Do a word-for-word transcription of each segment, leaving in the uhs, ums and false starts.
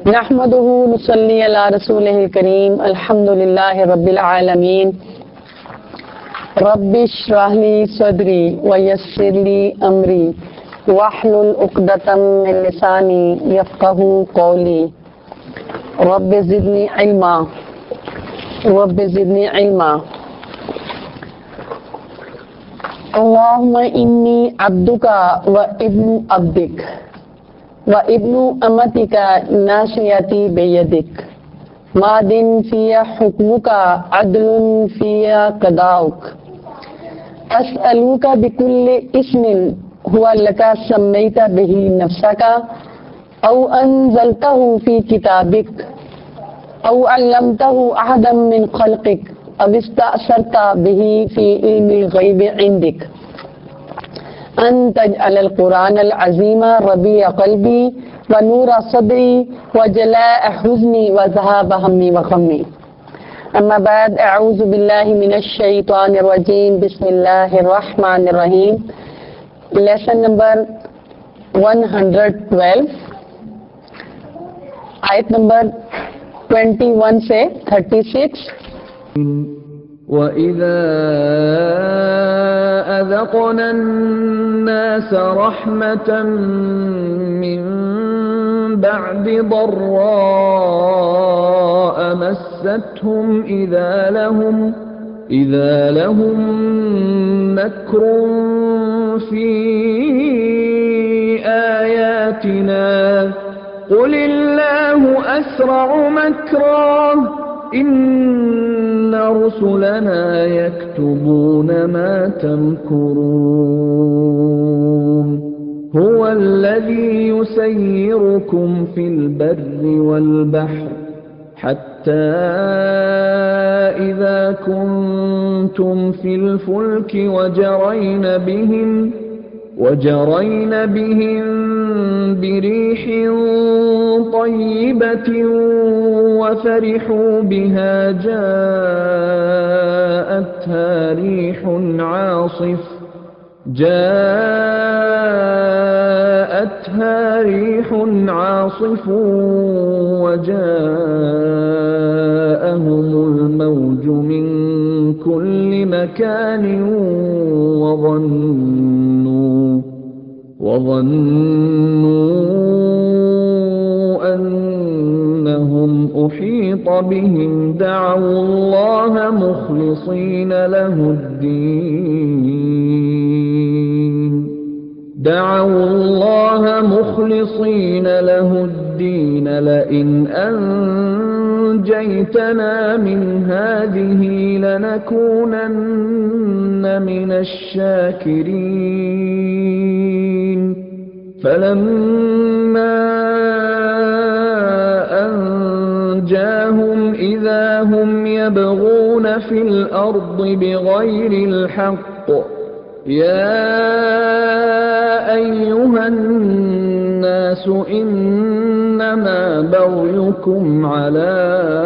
नहमदुहु नुसल्ली अला रसूलिहिल करीम अल्हम्दुलिल्लाहि रब्बिल आलमीन रब्बिश्रह ली सदरी व यस्सिर ली अमरी वहलुल उक़दतम मिन लिसानी यफ़क़हू क़ौली रब्बि ज़िदनी इल्मा रब्बि ज़िदनी इल्मा। अल्लाहुम्मा इन्नी अब्दुका व इब्नु अब्दिक व इब्नु अमतिका नासियती बियदिक मादिन फिया हुक्मुका अदलुन फिया क़दाउक अस्अलुका बिकुल्लि इस्मिन हुवा लका सम्मैता बिही नफ्सका औ अंज़लतहु फी किताबिक औ अल्लमतहु अहदम मिन खल्क़िक औ इस्तअसरता बिही फी इल्मिल ग़ैबि इंदिक अन तजअलल क़ुरानल अज़ीमा रबीअ क़ल्बी व नूरा सदरी व जलाअ हुज़्नी व ज़हाब हम्मी व ग़म्मी। अम्मा बाद अऊज़ु बिल्लाहि मिनश शैतानिर रजीम बिस्मिल्लाहिर रहमानिर रहीम। लेसन नंबर एक सौ बारह, आयत नंबर इक्कीस से छत्तीस। وَإِذَا أَذَقْنَا النَّاسَ رَحْمَةً مِّن بَعْدِ ضَرَّاءَ مَسَّتْهُمْ إِذَا لَهُمْ إِذَا لَهُم مَّكْرٌ فِي آيَاتِنَا قُلِ اللَّهُ أَسْرَعُ مَكْرًا إِنَّ رُسُلَنَا يَكْتُبُونَ مَا تَمْكُرُونَ هُوَ الَّذِي يُسَيِّرُكُمْ فِي الْبَرِّ وَالْبَحْرِ حَتَّى إِذَا كُنتُمْ فِي الْفُلْكِ وَجَرَيْنَ بِهِمْ وجرين بهم بريح طيبة وفرحوا بها جاءتها ريح عاصف جاءتها ريح عاصف وجاءهم الموج من كل مكان وظنوا وظنوا أنهم أحيط بهم دعوا الله مخلصين له الدين دعوا الله مخلصين له الدين لئن أنجيتنا من هذه لنكونن من الشاكرين فلما أنجاهم إذا هم يبغون في الأرض بغير الحق يا أيها الناس إنما بغيكم على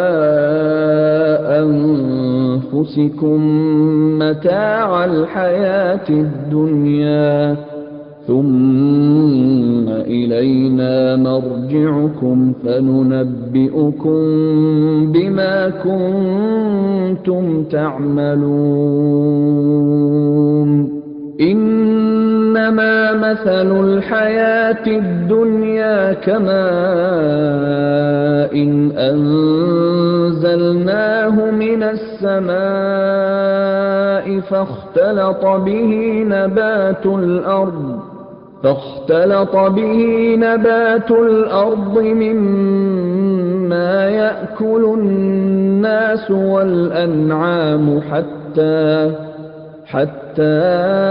أنفسكم متاع الحياة الدنيا ثم إلينا مرجعكم فننبئكم بما كنتم تعملون إنما مثل الحياة الدنيا كماء إن أنزلناه من السماء فاختلط به نبات الأرض فاختلط به نبات الأرض مما يأكل الناس والأنعام حتى حتى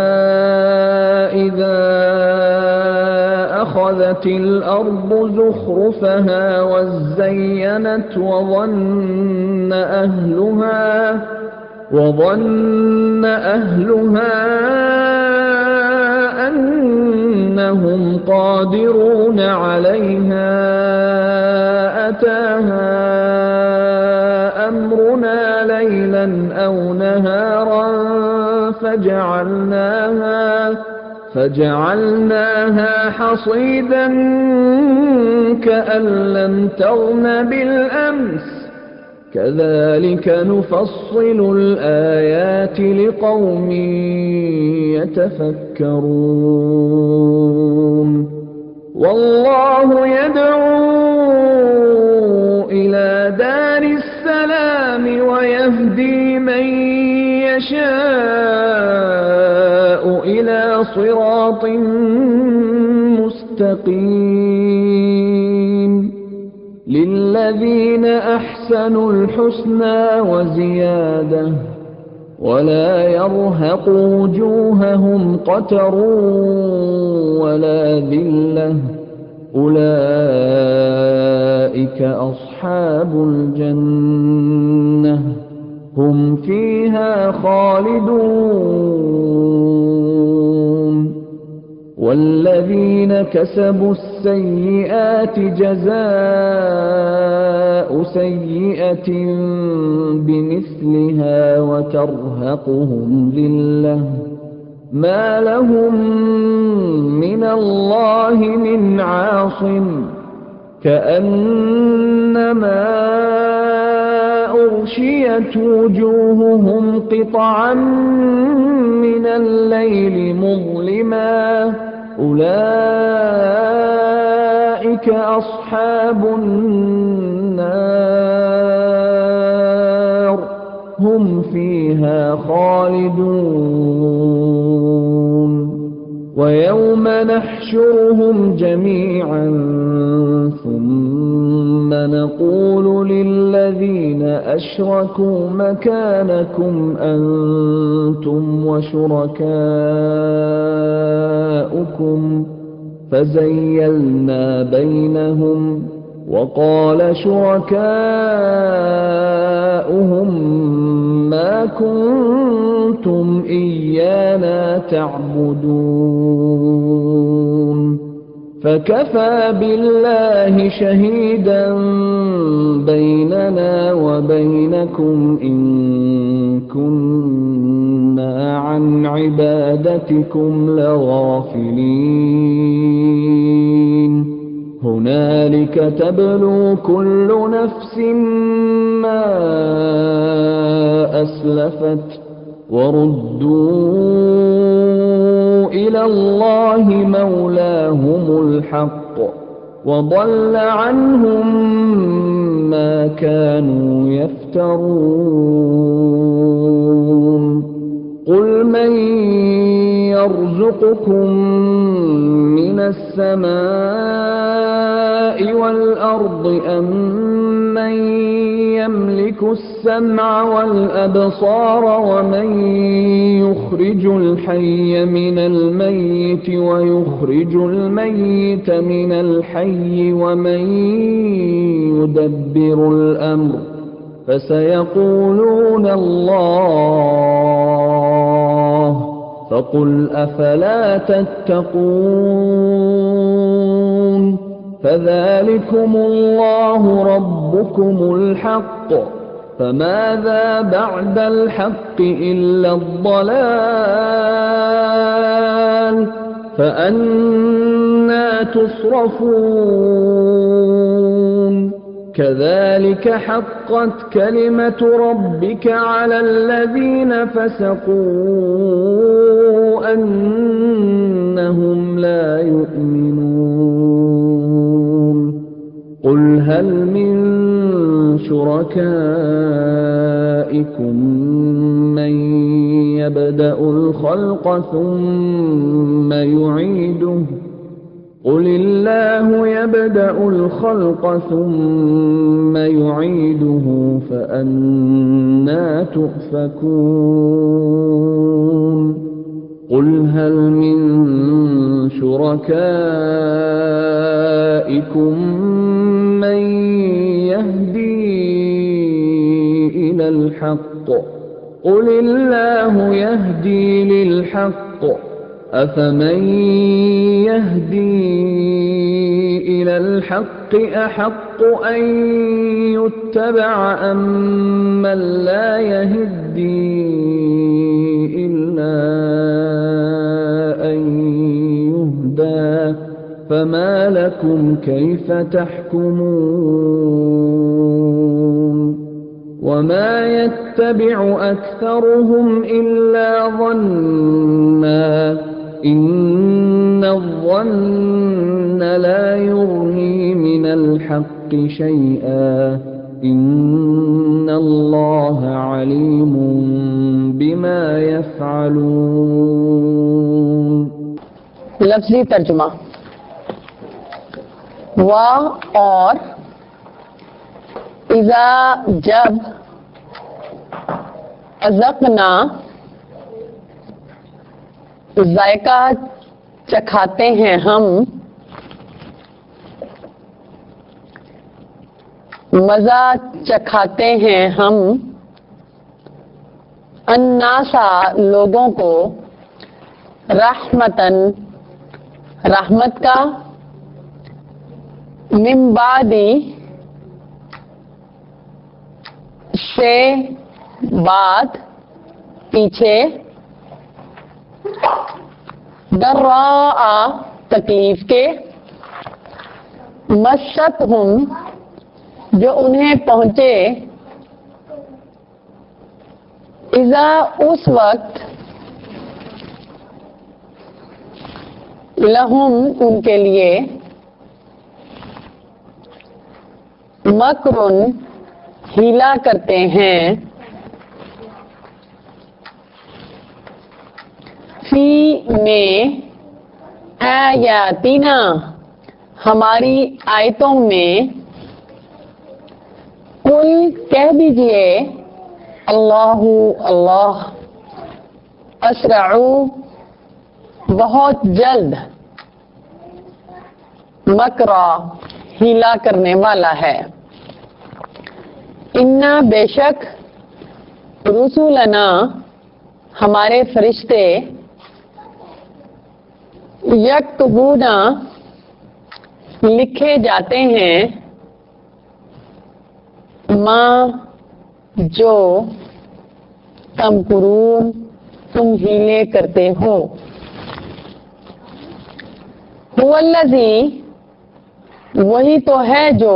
إذا أخذت الأرض زخرفها وزينت وظن أهلها وظن أهلها أنهم قادرون عليها أتاها أمرنا ليلا أو نهارا فجعلناها فجعلناها حصيدا كأن لم تغن بالأمس كذلك نفصل الآيات لقوم يتفكرون والله يدعو إلى دار السلام ويهدي من يشاء إلى صراط مستقيم للذين أحسنوا الحسنى وزيادة ولا يرهق وجوههم قتر ولا ذلة أولئك أصحاب الجنة هم فيها خالدون والذين كسبوا السيئات جزاء سيئة بمثلها وترهقهم ذلة ما لهم من الله من عاصم كأنما أغشيت وجوههم قطعا من الليل مظلما أولئك أصحاب النار هم فيها خالدون ويوم نحشرهم جميعا ثم نقول للذين أشركوا مكانكم أنتم وشركاؤكم فزيلنا بينهم وقال شركاؤهم ما كنتم إيانا تعبدون فكفى بالله شهيدا بيننا وبينكم إن كنا عن عبادتكم لغافلين هنالك تبلو كل نفس ما أسلفت وردوا إلى الله مولاهم الحق وضل عنهم ما كانوا يفترون قل من يرزقكم من السماء والأرض أم من يملك السمع والأبصار ومن يخرج الحي من الميت ويخرج الميت من الحي ومن يدبر الأمر فسيقولون الله فقل أفلا تتقون فذلكم الله ربكم الحق فماذا بعد الحق إلا الضلال فأنى تصرفون كذلك حقت كلمة ربك على الذين فسقوا أنهم لا يؤمنون قل هل من شركائكم من يبدأ الخلق ثم يعيده قل الله يبدأ الخلق ثم يعيده فأنى تؤفكون قل هل من شركائكم من يهدي إلى الحق قل الله يهدي للحق أفمن يهدي إلى الحق أحق أن يتبع أم من لا يهدي إلا أن هُدًى فما لكم كيف تحكمون وما يتبع أكثرهم إلا ظنا إن الظن لا يغني من الحق شيئا إن الله عليم بما يفعلون. لفظی ترجمہ. وا اور اذا جب اذقنا ذائقہ چکھاتے ہیں ہم مزہ چکھاتے ہیں ہم الناسا لوگوں کو رحمتن رحمت کا من بعدی سے بعد پیچھے ضراء تکلیف کے مستہم جو انہیں پہنچے اذا اس وقت لہم ان کے لیے مکرن ہیلا کرتے ہیں فی میں آیاتنا ہماری آیتوں میں قل کہہ دیجئے اللہ اللہ اسرعو بہت جلد مکرا ہیلا کرنے والا ہے انا بے شک رسولنا ہمارے فرشتے یکتبون لکھے جاتے ہیں ما جو تمکرون تم ہیلے کرتے ہو هو الذی وہی تو ہے جو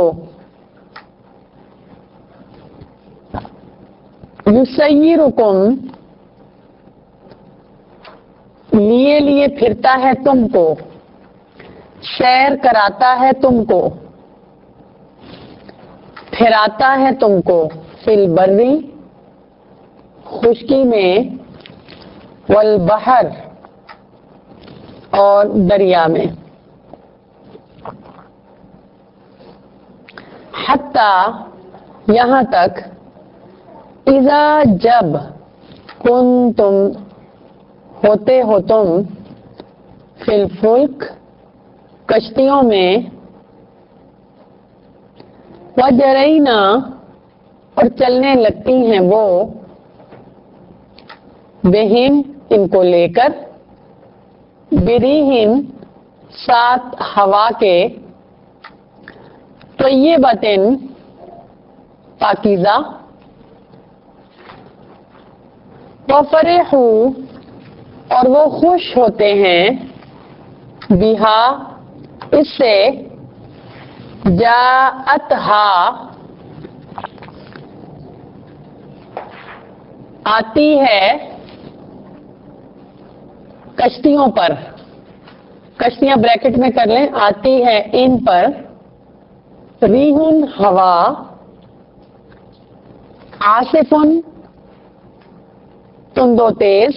یسیرکم لیے لیے پھرتا ہے تم کو سیر کراتا ہے تم کو پھراتا ہے تم کو فی البری خشکی میں والبحر اور دریا میں حتی یہاں تک اذا جب کن تم ہوتے ہو تم فی الفلک کشتیوں میں وجرینا اور چلنے لگتی ہیں وہ بہم ان کو لے کر بریہم ساتھ ہوا کے طیبتن پاکیزہ وفرحوا اور وہ خوش ہوتے ہیں بہا اس سے جاءتہا آتی ہے کشتیوں پر کشتیاں بریکٹ میں کر لیں آتی ہے ان پر ریحن ہوا آصفن تند و تیز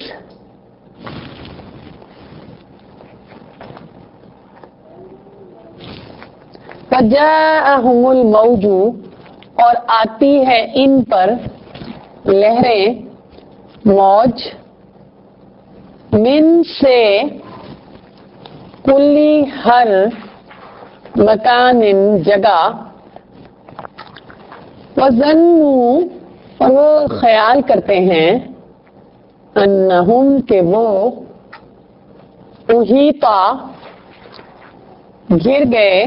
فجاءہم الموج اور آتی ہے ان پر لہریں موج من سے کلی ہر مکان جگہ وظنوا اور وہ خیال کرتے ہیں انہم کہ وہ احیطا گر گئے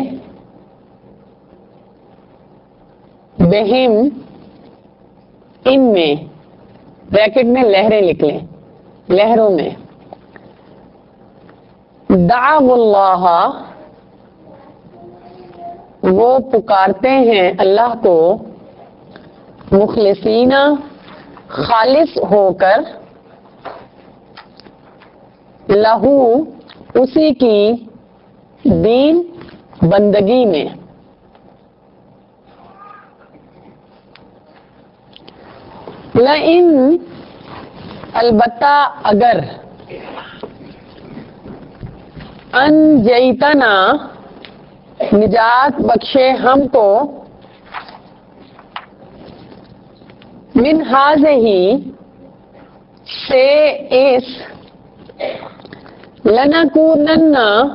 بہم ان میں بریکٹ میں لہریں لکھ لیں لہروں میں دعوا اللہ، وہ پکارتے ہیں اللہ کو، مخلصین، خالص ہو کر، لہو، اسی کی، دین، بندگی میں، لئن، البتہ اگر، انجیتنا، نجات بخشے ہم کو، من ہذہ، سے اس، لنکونن،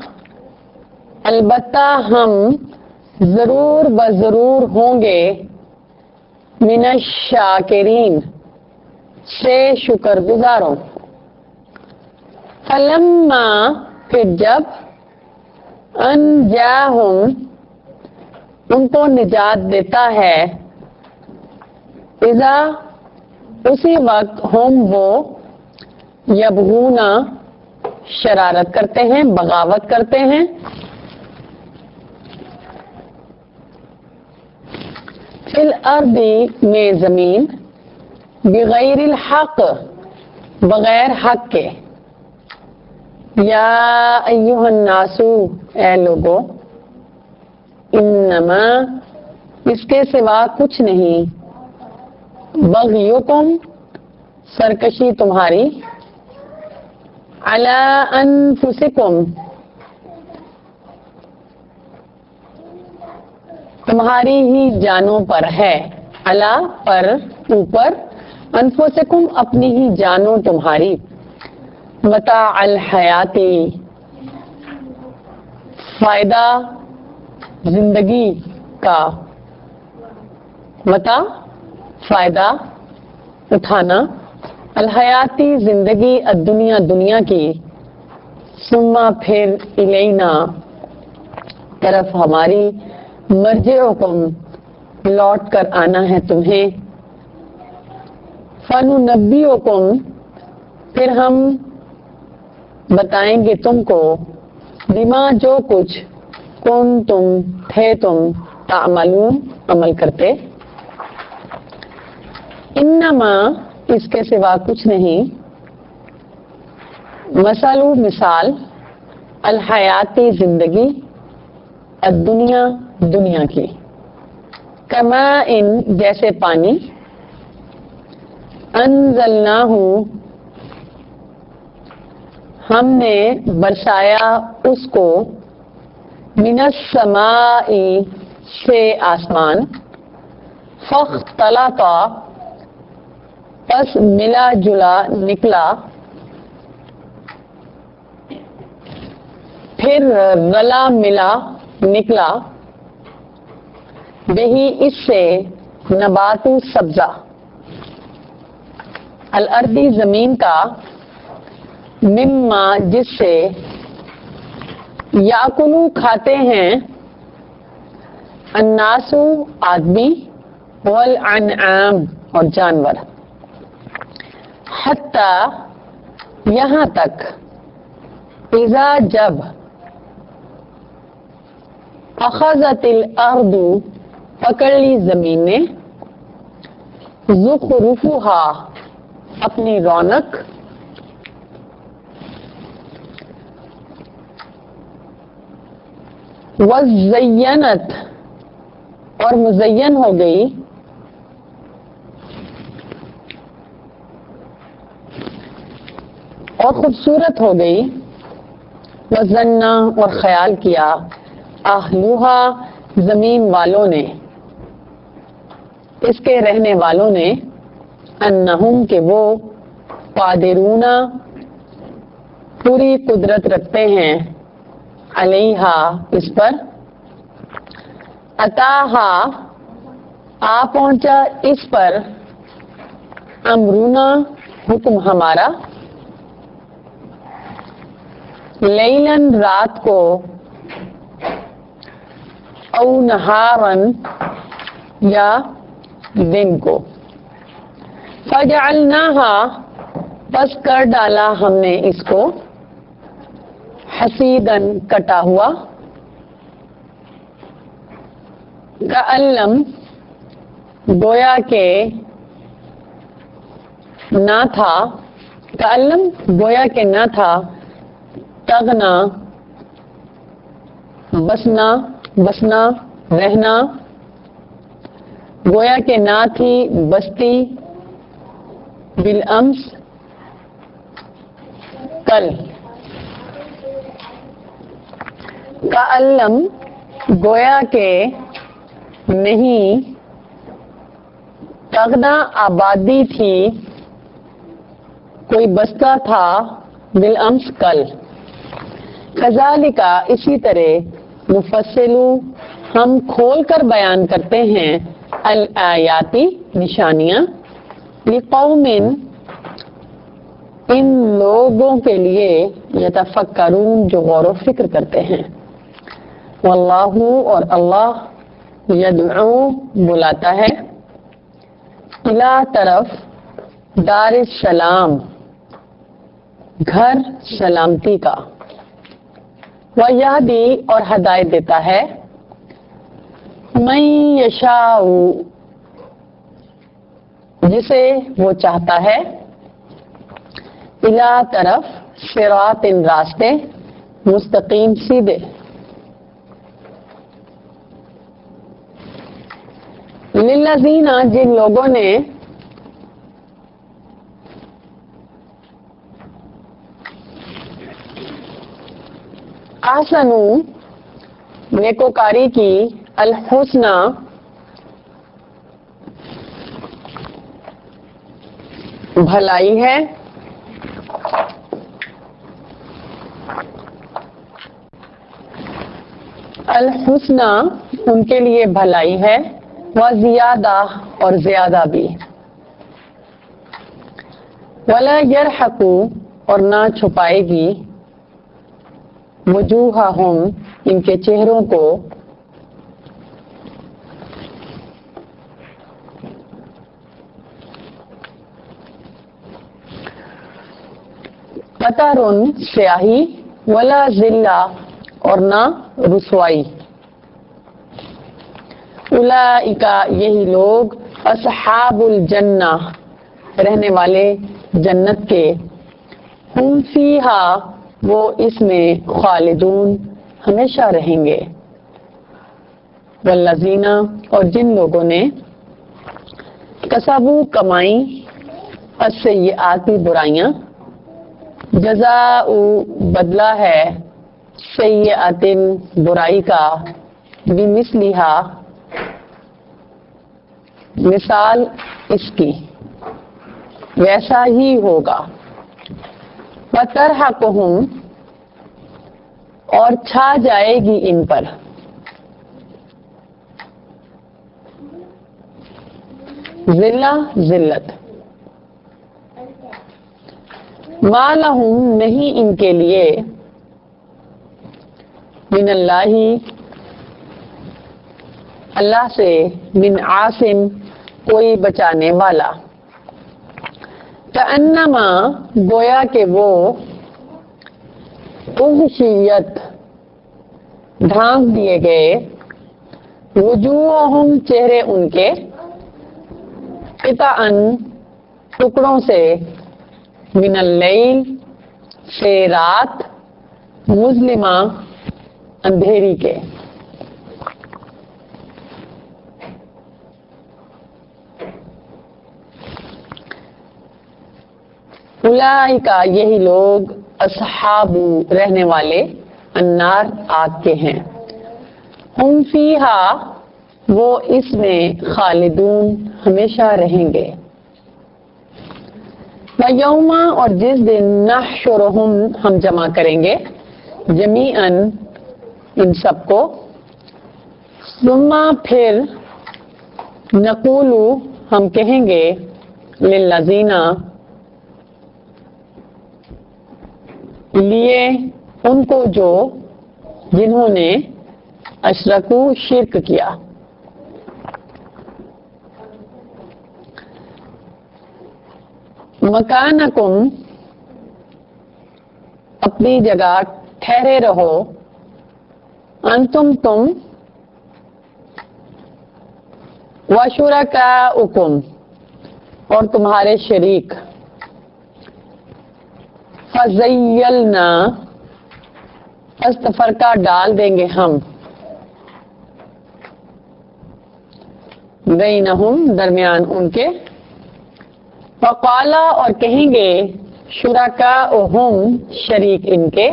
البتہ ہم ضرور بضرور ہوں گے، من الشاکرین، سے شکر گزاروں۔ فلما، پھر جب، انجاہم، ان کو نجات دیتا ہے، اذا، اسی وقت، ہم وہ، یبغون، شرارت کرتے ہیں، بغاوت کرتے ہیں، فی الارض، میں زمین، بغیر الحق، بغیر حق کے، یا ایھا الناس، اے لوگو، انما، اس کے سوا کچھ نہیں، بغیکم، سرکشی تمہاری، علی انفسکم، تمہاری ہی جانوں پر ہے، علی، پر، اوپر، انفسکم، اپنی ہی جانوں تمہاری، متاع الحیاتی، فائدہ زندگی کا، متاع، فائدہ اٹھانا، الحیاتی، زندگی، الدنیا، دنیا کی، ثم، پھر، الینا، طرف ہماری، مرجعکم، لوٹ کر آنا ہے تمہیں، فننبئکم، پھر ہم بتائیں گے تم کو، بما، جو کچھ، کن تم، تھے تم، تعملون، عمل کرتے، انما، اس کے سوا کچھ نہیں، مثل، مثال، الحیاتی، زندگی، الدنیا، دنیا کی، کماء، جیسے پانی، انزلناہ، ہم نے برسایا اس کو، من السماء، سے آسمان، فاختلط، پس ملا جلا، نکلا، پھر رلا، ملا، نکلا، بہی، اس سے، نبات سبزہ، الارضی، زمین کا، مما، جس سے، یاکلو، کھاتے ہیں، الناس، آدمی، والانعام، اور جانور، حتی، یہاں تک، اذا، جب، اخذت الارض، پکڑ لی زمین نے، زخرفہا، اپنی رونق، وزینت، اور مزین ہو گئی، اور خوبصورت ہو گئی، وظن، اور خیال کیا، اہلھا، زمین والوں نے، اس کے رہنے والوں نے، انہم، کہ وہ، قادرون، پوری قدرت رکھتے ہیں، علیہا، اس پر، اتاہا، آ پہنچا اس پر، امرنا، حکم ہمارا، لیلاً، رات کو، او نہاراً، یا دن کو، فجعلناہا، بس کر ڈالا ہم نے اس کو، حسیدن کٹا ہوا، کألم گویا کہ نہ تھا، کألم گویا کہ نہ تھا، تغنا بسنا بسنا رہنا، گویا کہ نہ تھی بستی، بالامس کل، کألم گویا کہ نہیں، تغنا آبادی تھی، کوئی بستہ تھا، بالامس کل، کذالک اسی طرح نفصلو ہم کھول کر بیان کرتے ہیں، الآیاتی نشانیاں، لقوم ان لوگوں کے لیے، یتفکرون جو غور و فکر کرتے ہیں، واللہ اور اللہ یدعو بلاتا ہے، الی طرف دار السلام گھر سلامتی کا، ویہدی اور ہدایت دیتا ہے، من یشاء جسے وہ چاہتا ہے، الی طرف صراط راستے، مستقیم سیدھے، للذین جن لوگوں نے احسنوا نیکوکاری کی، الحسنی بھلائی ہے، الحسنی ان کے لیے بھلائی ہے، و زیادہ اور زیادہ بھی، ولا یرحق اور نہ چھپائے گی، وجوہہم ان کے چہروں کو، قطرن سیاہی، ولا ذلہ اور نہ رسوائی، اولئک یہی لوگ، اصحاب الجنہ رہنے والے جنت کے، ہم فیہا وہ اس میں، خالدون ہمیشہ رہیں گے، والذین اور جن لوگوں نے، کسبوا کمائی، السیئات برائیاں، جزاء بدلہ ہے، سیئات برائی کا، بمثلہا مثال اس کی، ویسا ہی ہوگا، وترحقہم اور چھا جائے گی ان پر، ذلہ ذلت، ما لہم نہیں ان کے لیے، من اللہ اللہ سے، من عاصم کوئی بچانے والا، کأنما گویا کہ وہ، اغشیت ڈھانک دیے گئے، وجوہہم چہرے ان کے، قطعا ٹکڑوں سے، من اللیل سے رات، مظلمہ اندھیری کے، اولئک یہی لوگ، اصحاب رہنے والے، النار آگ کے ہیں، ہم فیہا وہ اس میں، خالدون ہمیشہ رہیں گے، ویوم اور جس دن، نحشرہم ہم جمع کریں گے، جمیعاً ان سب کو، ثم پھر، نقولو ہم کہیں گے، للذین لیے ان کو جو، جنہوں نے اشرکو شرک کیا، مکانکم اپنی جگہ ٹھہرے رہو انتم تم وشرکاؤکم اور تمہارے شریک فزیلنا پس تفرقہ ڈال دیں گے ہم بینہم درمیان ان کے وقالا اور کہیں گے شرکاؤہم شریک ان کے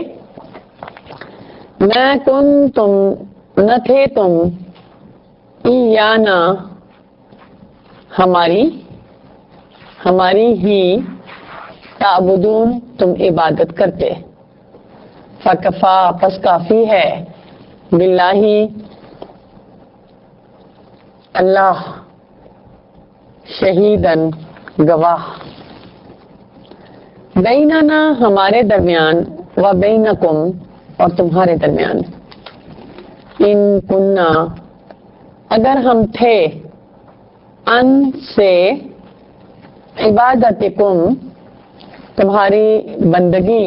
ما کنتم نہ تھے تم ایانا ہماری ہماری ہی تعبدون تم عبادت کرتے فکفا پس کافی ہے باللہ اللہ شہیدن گواہ بیننا ہمارے درمیان و بینکم اور تمہارے درمیان ان کننا اگر ہم تھے ان سے عبادتکم تمہاری بندگی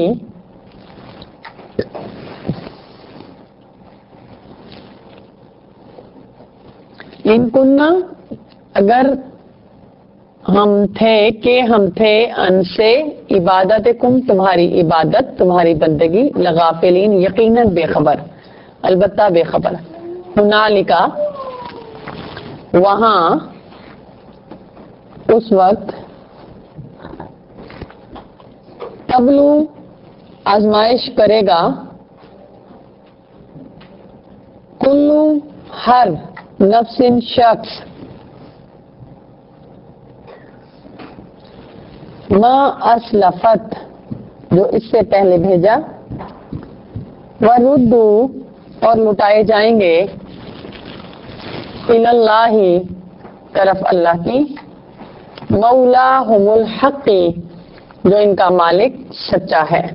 ان کننا اگر ہم تھے کہ ہم تھے ان سے عبادتکم تمہاری عبادت تمہاری بندگی لغافلین یقیناً بے خبر البتہ بے خبر ہنالکا وہاں اس وقت تبلو آزمائش کرے گا کلو ہر نفس شخص ما اسلفت جو اس سے پہلے بھیجا وردو اور لٹائے جائیں گے اللہ طرف اللہ کی مولاہم الحق جو ان کا مالک سچا ہے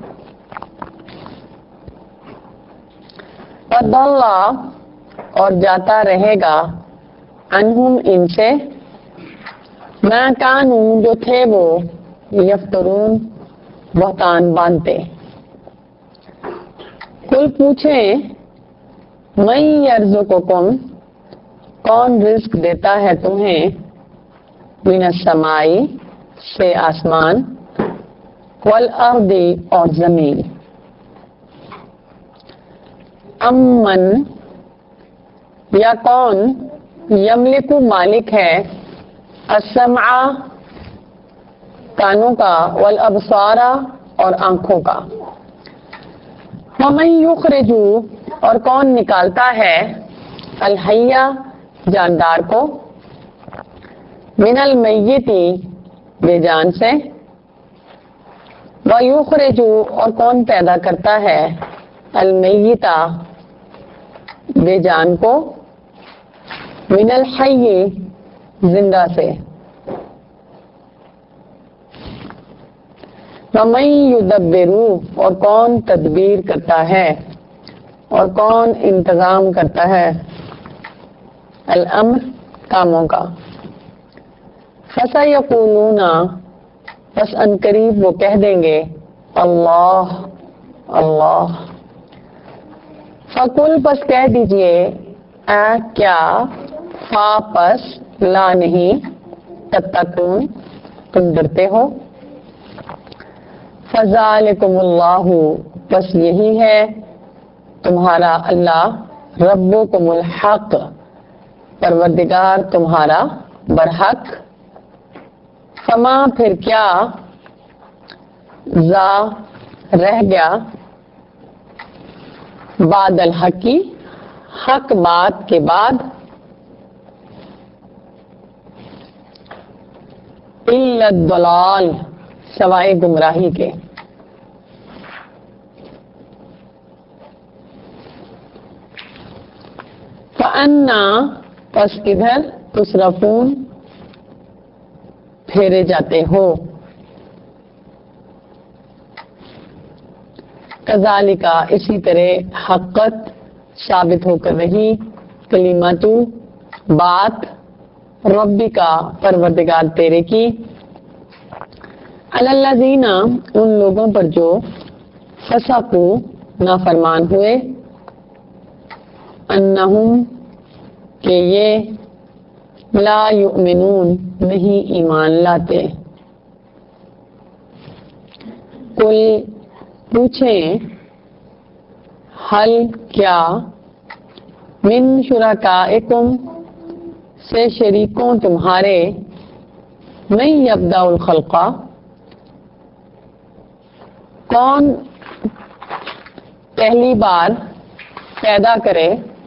وضل اور جاتا رہے گا عنہم ان سے ما کانوا جو تھے وہ یفترون بہتان باندھتے کل پوچھیں من یرزقکم کون رزق دیتا ہے تمہیں من السماء سے آسمان والارض اور زمین امن یا کون یملک مالک ہے السمع کانوں کا والابصار اور آنکھوں کا ومن یخرج اور کون نکالتا ہے الحی جاندار کو من المیت بے جان سے ویخرج اور کون پیدا کرتا ہے المیت بے جان کو من الحی زندہ سے ومن یدبر اور کون تدبیر کرتا ہے اور کون انتظام کرتا ہے الامر کاموں کا فسیقولون بس ان قریب وہ کہہ دیں گے اللہ اللہ فقل پس کہہ دیجئے اے کیا فا پس لا نہیں تتقون تم ڈرتے ہو فذالکم اللہ بس یہی ہے تمہارا اللہ ربکم الحق پروردگار تمہارا برحق فما پھر کیا ذا رہ گیا بعد الحقی حق بات کے بعد الا الضلال سوائے گمراہی کے فانا پس کدھر تصرفون پھیرے جاتے ہو کذالکا اسی طرح حقت ثابت ہو کر رہی کلمتو بات ربی کا پروردگار تیرے کی علی الذین ان لوگوں پر جو فسقوا نافرمان ہوئے، انہم کہ یہ لا یؤمنون نہیں ایمان لاتے۔ قل پوچھیں، حل کیا من شرکائکم سے شریکوں تمہارے، من یبدأ الخلق کون پہلی بار پیدا کرے،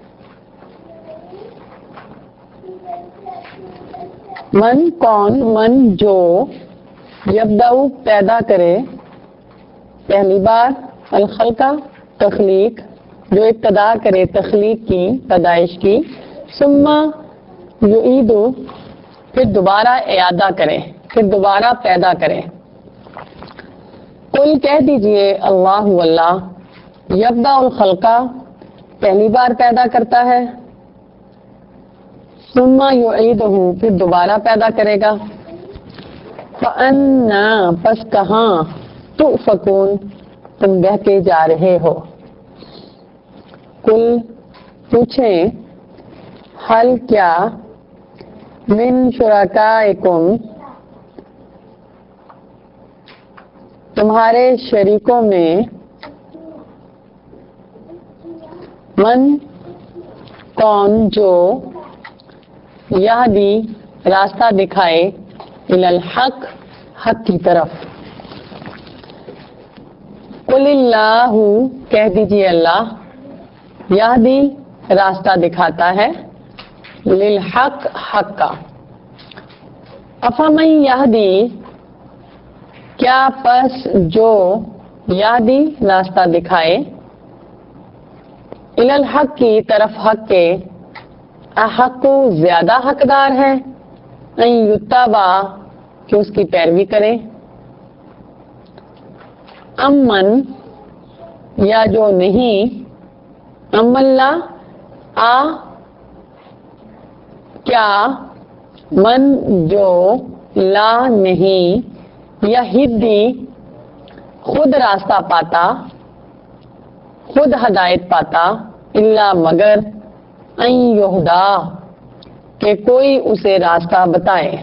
من کون من جو یبدأ پیدا کرے پہلی بار، الخلق تخلیق جو ابتدا کرے تخلیق کی پیدائش کی، ثم یعید پھر دوبارہ اعادہ کرے پھر دوبارہ پیدا کرے۔ قل کہہ دیجئے اللہ اللہ یبدأ الخلق پہلی بار پیدا کرتا ہے، ثم یعیدہ پھر دوبارہ پیدا کرے گا، فَأَنَّا پس کہاں تؤفکون تم بہکے جا رہے ہو۔ قل پوچھیں، حل کیا من شرکائکم تمہارے شریکوں میں، من کون جو یہدی راستہ دکھائے، الی الحق حق کی طرف۔ قل اللہ کہہ دیجیے اللہ یہدی راستہ دکھاتا ہے، للحق حق کا۔ افمن یہدی کیا پس جو یہدی راستہ دکھائے، الی الحق کی طرف حق کے، احق زیادہ حقدار ہے، ان یتبع کہ اس کی پیروی کرے، امن یا جو نہیں، ام اللہ آ کیا، من جو لا نہیں، یا ہدی خود راستہ پاتا خود ہدایت پاتا، الا مگر، ان یہدا کہ کوئی اسے راستہ بتائے۔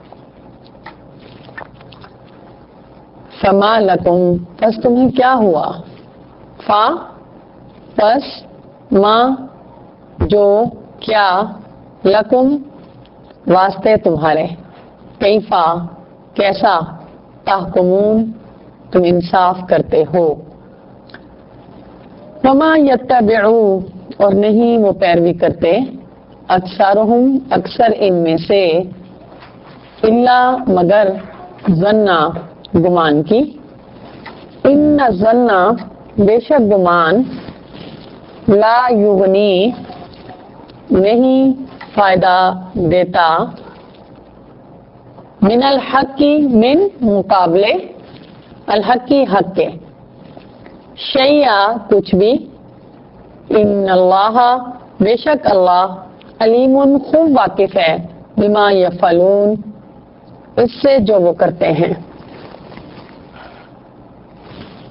فما لکم پس تمہیں کیا ہوا، فا پس ما جو کیا، لکم واسطے تمہارے، کیفا کیسا، تحکمون تم انصاف کرتے ہو۔ وما یتبعو اور نہیں وہ پیروی کرتے، اکثرہم اکثر ان میں سے، الا مگر، ظنا گمان کی، ان ظنا بے شک گمان، لا یغنی نہیں فائدہ دیتا، من الحق کی من مقابلے، الحق کی حق کے، شیئا کچھ بھی، ان اللہ بے شک اللہ، علیم خوب واقف ہے، بما یفعلون اس سے جو وہ کرتے ہیں۔